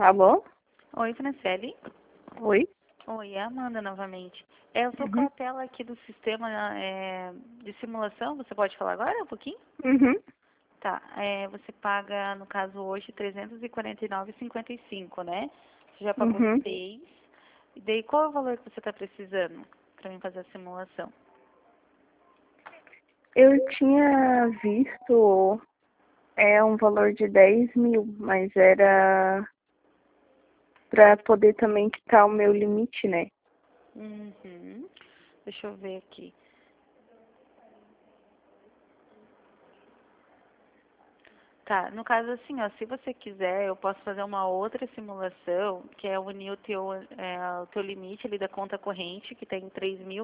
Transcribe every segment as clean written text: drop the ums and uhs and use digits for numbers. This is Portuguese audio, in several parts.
Alô? Oi, Franciele. Oi? Oi, é a Amanda novamente. Eu estou com a tela aqui do sistema de simulação. Você pode falar agora um pouquinho? Uhum. Tá. Você paga, no caso hoje, R$ 349,55, né? Você já pagou Uhum. 6. E daí, qual é o valor que você está precisando para mim fazer a simulação? Eu tinha visto um valor de 10 mil, mas era para poder também quitar o meu limite, né? Uhum. Deixa eu ver aqui. Tá, no caso assim, ó, se você quiser, eu posso fazer uma outra simulação, que é unir o teu limite ali da conta corrente, que tem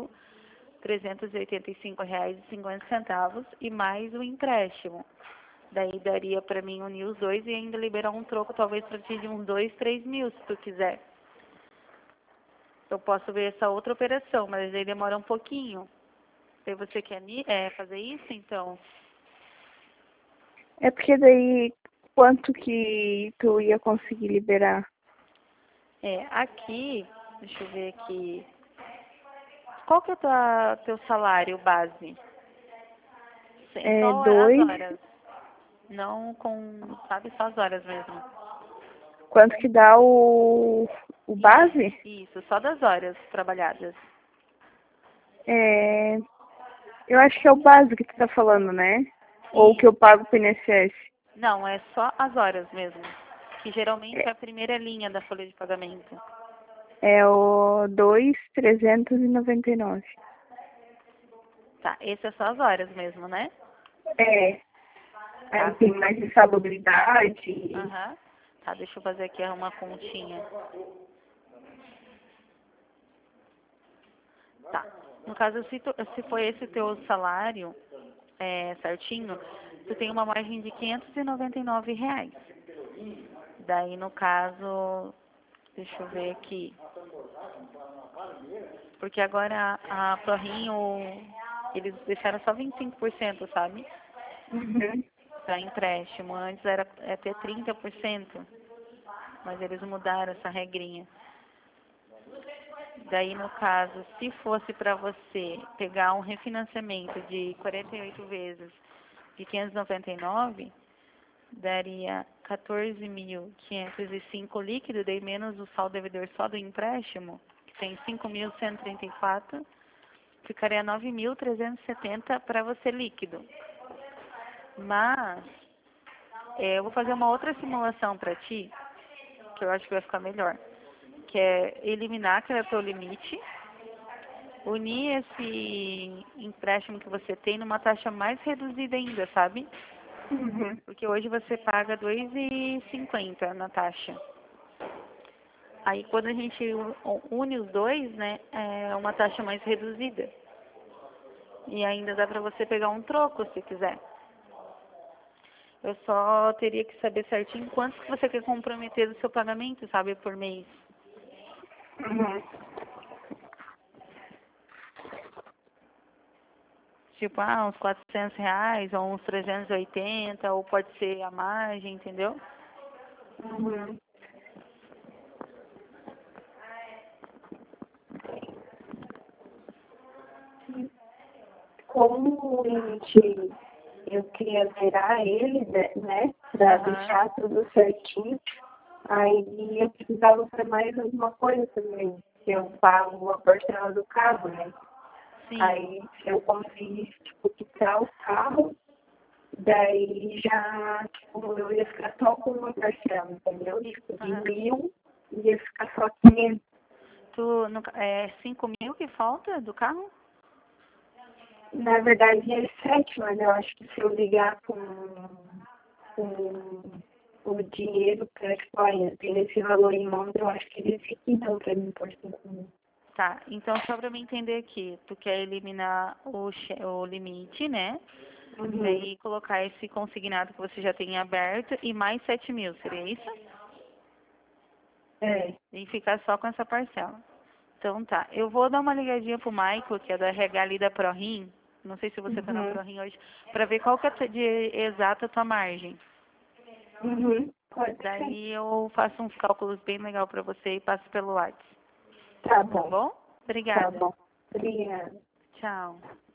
R$ 3.385,50 e mais o empréstimo. Daí daria pra mim unir os dois e ainda liberar um troco, talvez pra ti de uns 2, 3 mil, se tu quiser. Eu posso ver essa outra operação, mas aí demora um pouquinho. Se você quer fazer isso, então... É porque daí quanto que tu ia conseguir liberar? Aqui, deixa eu ver aqui. Qual que é o teu salário base? Só as 2. horas. Não sabe, só as horas mesmo. Quanto que dá o base? Isso, só das horas trabalhadas. Eu acho que é o básico que tu tá falando, né? Ou que eu pago pro INSS. Não, é só as horas mesmo. Que geralmente É, é a primeira linha da folha de pagamento. é o 2.399. Tá, esse é só as horas mesmo, né? É. Tá. Aí tem mais insalubridade. Aham. Tá, deixa eu fazer aqui uma continha. Tá. No caso, se for esse teu salário certinho, tu tem uma margem de R$ 599. Daí, no caso, deixa eu ver aqui. Porque agora a Prorrinho, eles deixaram só 25%, sabe? Uhum. Para empréstimo. Antes era até 30%, mas eles mudaram essa regrinha. Daí, no caso, se fosse para você pegar um refinanciamento de 48 vezes de 599, daria 14.505 líquido, daí menos o saldo devedor só do empréstimo, que tem 5.134, ficaria 9.370 para você líquido. Mas eu vou fazer uma outra simulação para ti, que eu acho que vai ficar melhor, que é eliminar aquele teu limite, unir esse empréstimo que você tem numa taxa mais reduzida ainda, sabe? Uhum. Porque hoje você paga R$ 2,50 na taxa. Aí quando a gente une os dois, né, é uma taxa mais reduzida. E ainda dá para você pegar um troco se quiser. Eu só teria que saber certinho quanto que você quer comprometer do seu pagamento, sabe, por mês. Uhum. Tipo, uns R$ 400, ou uns 380, ou pode ser a margem, entendeu? Uhum. Como o limite eu queria zerar ele, né? Pra Aham. deixar tudo certinho. Aí eu precisava para mais alguma coisa também. Que eu pago a parcela do carro, né? Sim. Aí eu consegui, tipo, quitar o carro, daí já, tipo, eu ia ficar só com uma parcela, entendeu? Tipo, de Aham. 1.000, ia ficar só 500. É 5.000 que falta do carro? Na verdade é 7, mas eu acho que se eu ligar com o dinheiro para tipo, olha, tem esse valor em mãos, eu acho que eles ficam para mim por 5.000. Tá, então só pra me entender aqui, tu quer eliminar o limite, né? Uhum. Daí colocar esse consignado que você já tem aberto e mais 7.000, seria isso? É. E ficar só com essa parcela. Então tá, eu vou dar uma ligadinha pro Michael, que é da RH ali da ProRim, não sei se você tá na Uhum. ProRim hoje, pra ver qual que é de exata a tua margem. Uhum. Pode ser. Daí eu faço uns cálculos bem legal para você e passo pelo WhatsApp. Tá Tá bom. bom? Tá Obrigada. bom. Obrigada. Tchau.